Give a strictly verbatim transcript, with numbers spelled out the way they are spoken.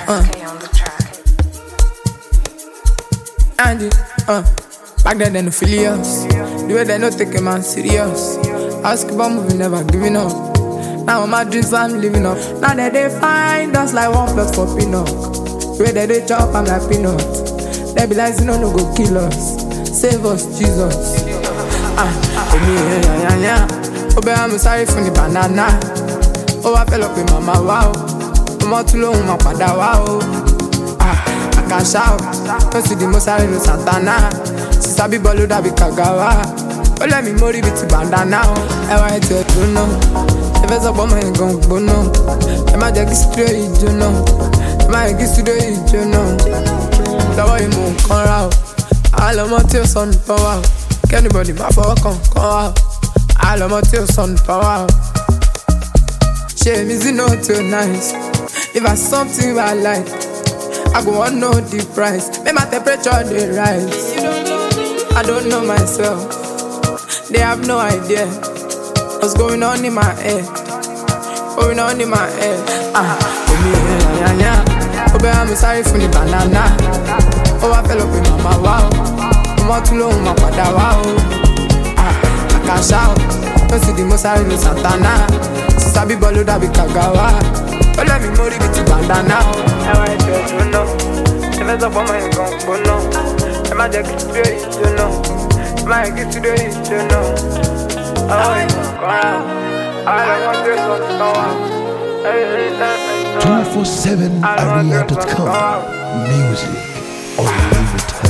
Uh. And it, uh. Back then they no feel us. The way they no take a man serious. Ask about moving, never giving up. Now my dreams I'm living up. Now that they find us like one plus for peanut. The way that they chop I'm like peanut. They be like, no, no, go kill us. Save us, Jesus. Ah, me, yeah, yeah, yeah. Oh, baby, I'm sorry for the banana. Oh, I fell up with mama, wow. I'm too long, my father, wow. Ah, I can shout. Don't see the most I know Santana. Sister be bolo da be kagawa. Oh, let me mori with the bandana. I want to do no. If it's up on my gun, go no. Am I just straight, you know? Am I just straight, you know? The way you move, come out. All of my tears on power. Can anybody my fuck come, come out? All of my tears on power. Shame is not too nice. If I something I like, I go on know the price. Make my temperature they rise. I don't know myself. They have no idea what's going on in my head. Going on in my head. Ah, oh me, yeah, yeah, yeah. Oh, baby, I'm sorry for the banana. Oh, I fell up with mama, wow. I'm too long, my father, wow. Ah, I can shout. Don't see the most I know Santana. Sister be bolo da be kagawa. Oh, let me mori with the bandana. I want to do no. If it's up on my gun, go no. Am I just straight, you know? Am I just straight, you know? Oh, you go out. I want to go two four seven area dot com Music all the time.